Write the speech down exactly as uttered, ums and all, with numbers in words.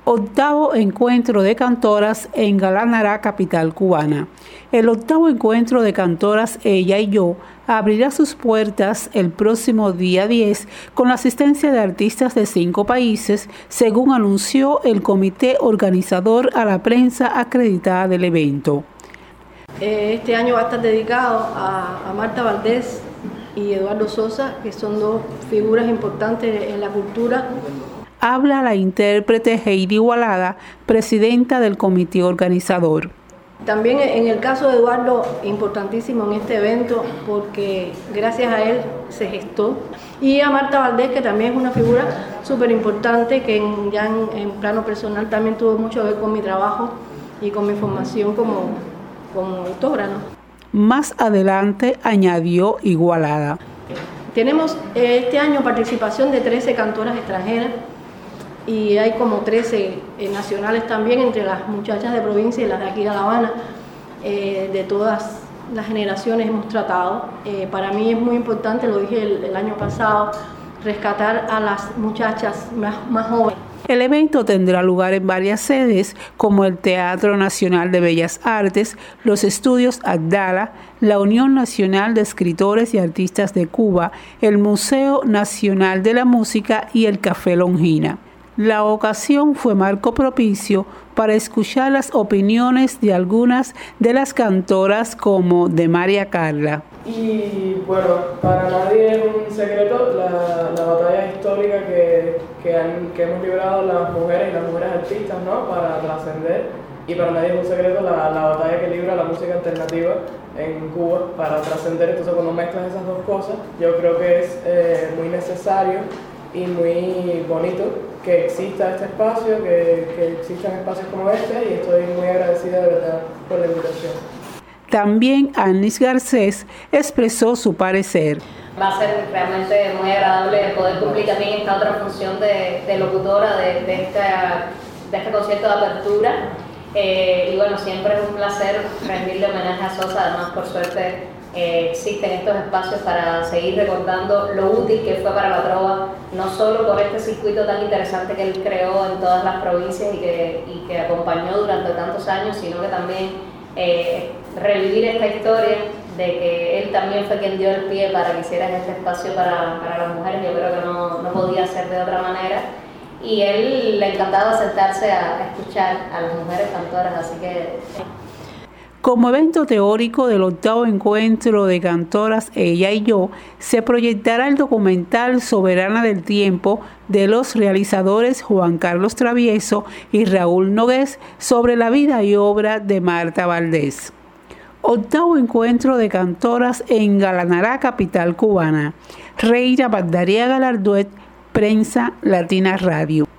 Octavo encuentro de cantoras engalanará capital cubana. El octavo encuentro de cantoras Ella y Yo abrirá sus puertas el próximo día diez con la asistencia de artistas de cinco países, según anunció el comité organizador a la prensa acreditada del evento. Este año va a estar dedicado a, a Marta Valdés y Eduardo Sosa, que son dos figuras importantes en la cultura. Habla la intérprete Heidi Igualada, presidenta del comité organizador. También en el caso de Eduardo, importantísimo en este evento porque gracias a él se gestó. Y a Marta Valdés, que también es una figura súper importante, que en, ya en, en plano personal también tuvo mucho que ver con mi trabajo y con mi formación como, como autora, ¿no? Más adelante añadió Igualada. Tenemos este año participación de trece cantoras extranjeras y hay como trece eh, nacionales también, entre las muchachas de provincia y las de aquí de La Habana. Eh, de todas las generaciones hemos tratado. Eh, para mí es muy importante, lo dije el, el año pasado, rescatar a las muchachas más, más jóvenes. El evento tendrá lugar en varias sedes, como el Teatro Nacional de Bellas Artes, los Estudios Abdala, la Unión Nacional de Escritores y Artistas de Cuba, el Museo Nacional de la Música y el Café Longina. La ocasión fue marco propicio para escuchar las opiniones de algunas de las cantoras, como de María Carla. Y bueno, para nadie es un secreto la, la batalla histórica que, que, han, que hemos librado las mujeres y las mujeres artistas, ¿no?, para trascender. Y para nadie es un secreto la, la batalla que libra la música alternativa en Cuba para trascender. Entonces, cuando mezclas esas dos cosas, yo creo que es eh, muy necesario y muy bonito que exista este espacio, que, que existan espacios como este, y estoy muy agradecida de verdad por la invitación. También Anis Garcés expresó su parecer. Va a ser realmente muy agradable poder cumplir también esta otra función de, de locutora de, de, esta, de este concierto de apertura. Eh, y bueno, siempre es un placer rendirle homenaje a Sosa. Además, por suerte, eh, existen estos espacios para seguir recordando lo útil que fue para la trova, no solo por este circuito tan interesante que él creó en todas las provincias y que, y que acompañó durante tantos años, sino que también eh, revivir esta historia de que él también fue quien dio el pie para que hicieran este espacio para, para las mujeres. Yo creo que no, no podía ser de otra manera. Y él le encantaba sentarse a, a escuchar a las mujeres cantoras, así que... Como evento teórico del octavo encuentro de cantoras Ella y Yo, se proyectará el documental Soberana del Tiempo de los realizadores Juan Carlos Travieso y Raúl Nogués sobre la vida y obra de Marta Valdés. Octavo encuentro de cantoras engalanará capital cubana. Reina Bagdaria Galarduet, Prensa Latina Radio.